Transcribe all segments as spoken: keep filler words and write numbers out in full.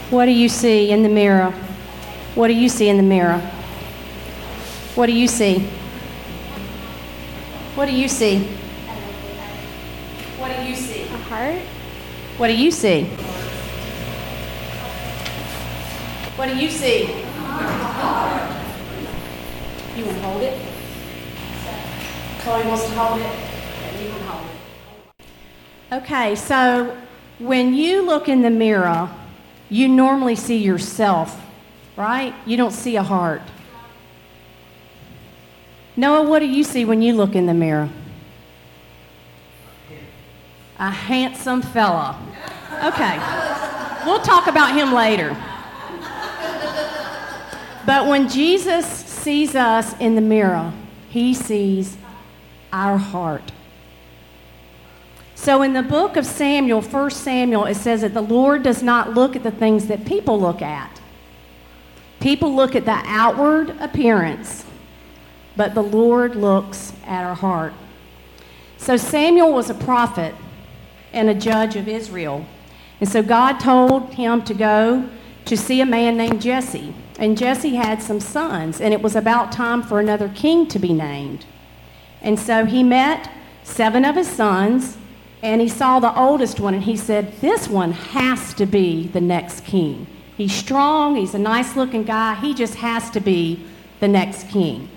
What do you see in the mirror? What do you see in the mirror? What do you see? What do you see? What do you see? A heart? What do you see? What do you see? You want to hold it? Chloe wants to hold it. You can hold it. Okay, so when you look in the mirror, you normally see yourself, right? You don't see a heart. Noah, what do you see when you look in the mirror? A handsome fella. Okay, we'll talk about him later. But when Jesus sees us in the mirror, he sees our heart. So in the book of Samuel, First Samuel, it says that the Lord does not look at the things that people look at. People look at the outward appearance, but the Lord looks at our heart. So Samuel was a prophet and a judge of Israel. And so God told him to go to see a man named Jesse. And Jesse had some sons, and it was about time for another king to be named. And so he met seven of his sons, and he saw the oldest one, and he said, this one has to be the next king. He's strong, he's a nice-looking guy, he just has to be the next king.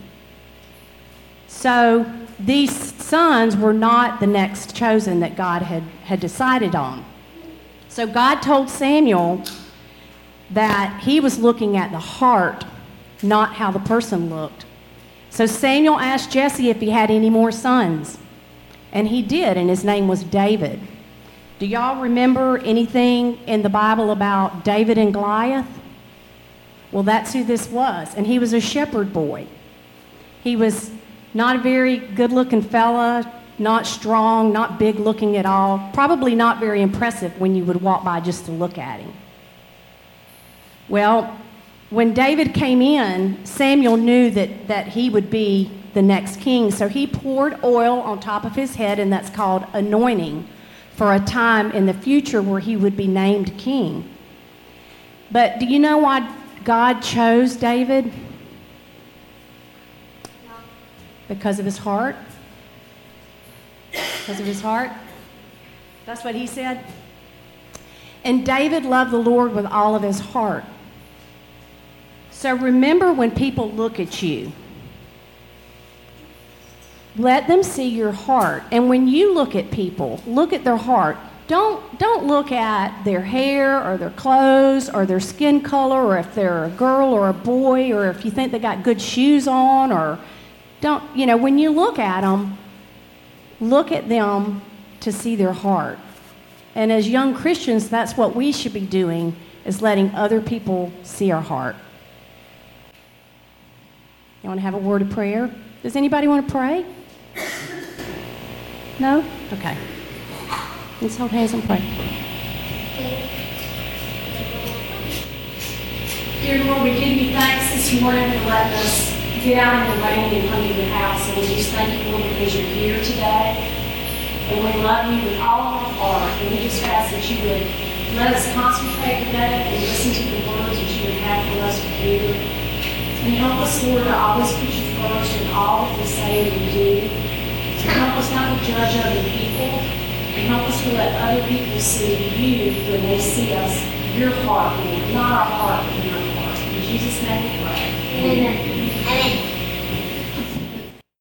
So these sons were not the next chosen that God had, had decided on. So God told Samuel that he was looking at the heart, not how the person looked. So Samuel asked Jesse if he had any more sons. And he did, and his name was David. Do y'all remember anything in the Bible about David and Goliath? Well, that's who this was. And he was a shepherd boy. He was not a very good-looking fella, not strong, not big-looking at all, probably not very impressive when you would walk by just to look at him. Well, when David came in, Samuel knew that, that he would be the next king, so he poured oil on top of his head, and that's called anointing, for a time in the future where he would be named king. But do you know why God chose David? Because of his heart? Because of his heart? That's what he said. And David loved the Lord with all of his heart. So remember, when people look at you, let them see your heart. And when you look at people, look at their heart. Don't, don't look at their hair or their clothes or their skin color, or if they're a girl or a boy, or if you think they got good shoes on, or don't, you know, when you look at them, look at them to see their heart. And as young Christians, that's what we should be doing, is letting other people see our heart. You want to have a word of prayer? Does anybody want to pray? No? Okay. Let's hold hands and pray. Dear Lord, we give you thanks this morning for letting us get out in the rain and come to your house. And we just thank you, Lord, because you're here today. And we love you with all of our heart. And we just ask that you would let us concentrate today and listen to the words that you would have for us to hear. And help us, Lord, to always put you first in all that we say and we do. And help us not to judge other people. And help us to let other people see you when they see us, your heart, Lord. Not our heart, but your heart. In Jesus' name we pray. Amen.